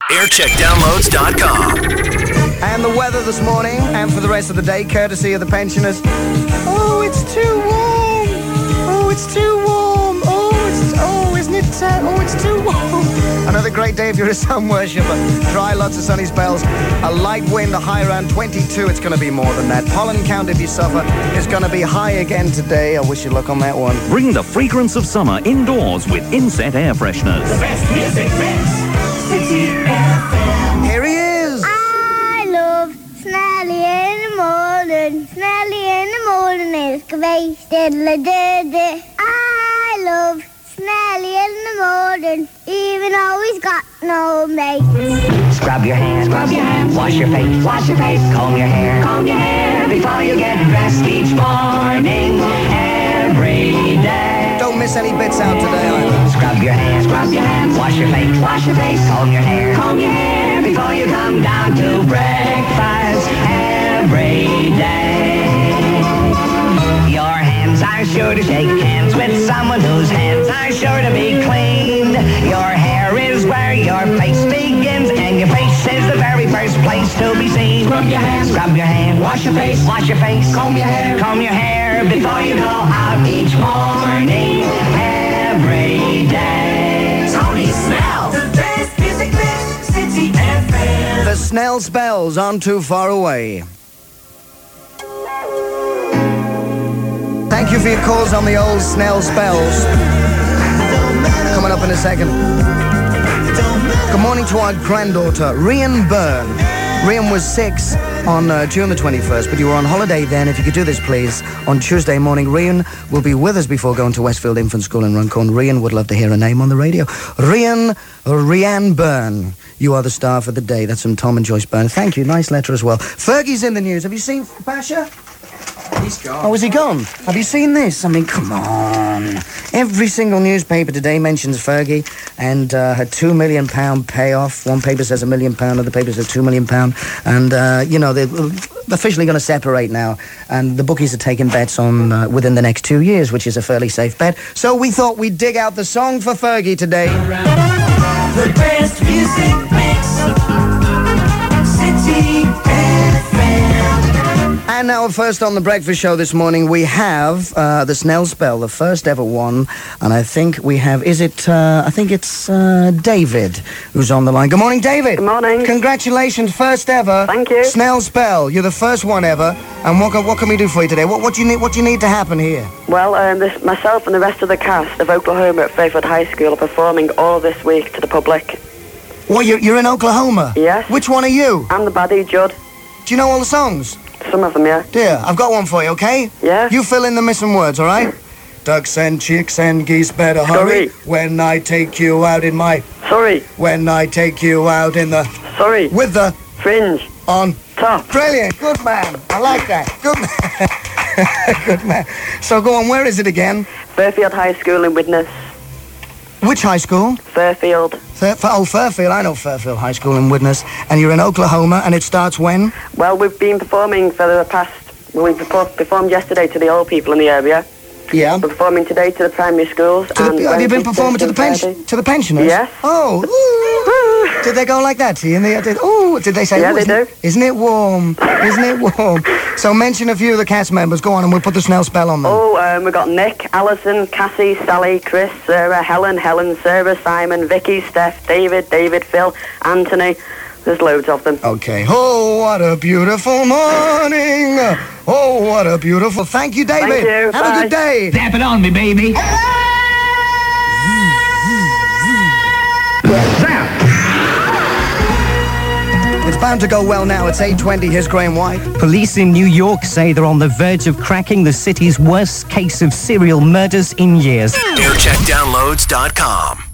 Aircheckdownloads.com. And the weather this morning and for the rest of the day, courtesy of the pensioners. Oh, it's too warm. Oh, it's too warm. Isn't it? It's too warm. Another great day if you're a sun worshipper. Dry, lots of sunny spells. A light wind, a high around 22. It's going to be more than that. Pollen count, if you suffer, is going to be high again today. I wish you luck on that one. Bring the fragrance of summer indoors with Inset Air Fresheners. The best music mix. City FM. Here he is. I love Snelly in the morning. Snelly in the morning is great. Diddle-a-dee-dee. I love Snelly in the morning, even though he's got no mate. Scrub your hands, wash your face, comb your hair before you get dressed each morning, every day. Don't miss any bits out today either. Scrub your hands, wash your face, comb your hair before you come down to breakfast every day. Your hands are sure to shake hands with someone whose hands are sure to be clean. Your hair is where your face begins, and your face is the very first place to be seen. Scrub your hands, wash your face, comb your hair before you go out each morning, every day. Tony Snell. The best music mix. City FM. The Snell spells aren't too far away. Thank you for your calls on the old Snell spells. Coming up in a second. Good morning to our granddaughter, Rian Byrne. Rian was 6 on June the 21st, but you were on holiday then. If you could do this, please, on Tuesday morning. Rian will be with us before going to Westfield Infant School in Runcorn. Rian would love to hear her name on the radio. Rian Byrne. You are the star for the day. That's from Tom and Joyce Byrne. Thank you. Nice letter as well. Fergie's in the news. Have you seen Basha? He's gone. Oh, is he gone? Have you seen this? I mean, come on. Every single newspaper today mentions Fergie and her £2 million payoff. One paper says £1 million, other paper says £2 million. And, they're officially going to separate now. And the bookies are taking bets on within the next 2 years, which is a fairly safe bet. So we thought we'd dig out the song for Fergie today. The best music mix. City FM. And now, first on the breakfast show this morning, we have the Snell spell, the first ever one. And I think we have, David who's on the line. Good morning, David. Good morning. Congratulations, first ever. Thank you. Snell spell. You're the first one ever. And what can we do for you today? What do you need to happen here? Well, myself and the rest of the cast of Oklahoma at Fairfield High School are performing all this week to the public. Well, you're in Oklahoma? Yes. Which one are you? I'm the baddie, Judd. Do you know all the songs? Some of them, yeah. Dear, I've got one for you, okay? Yeah. You fill in the missing words, all right? Ducks and chicks and geese better hurry. Sorry. When I take you out in my... Sorry. When I take you out in the... Sorry. With the... Fringe. On... Top. Brilliant. Good man. I like that. Good man. Good man. So go on, where is it again? Fairfield High School in Widnes. Which high school? Fairfield. Fairfield. I know Fairfield High School in Widnes. And you're in Oklahoma, and it starts when? Well, we've been performing for the past... We performed yesterday to the old people in the area. Yeah. We're performing today to the primary schools. Have you been performing to the pensioners? Yes. Oh. Ooh. Did they go like that to you? Did they say... Yeah, they do. Isn't it warm? Isn't it warm? So mention a few of the cast members. Go on, and we'll put the Snell spell on them. Oh, we've got Nick, Alison, Cassie, Sally, Chris, Sarah, Helen, Sarah, Simon, Vicky, Steph, David, Phil, Anthony. There's loads of them. Okay. Oh, what a beautiful morning. Oh, what a beautiful... Thank you, David. Thank you. Have Bye. a good day. Tap it on me, baby. It's bound to go well now. It's 8:20. Here's Graham White. Police in New York say they're on the verge of cracking the city's worst case of serial murders in years. Aircheckdownloads.com.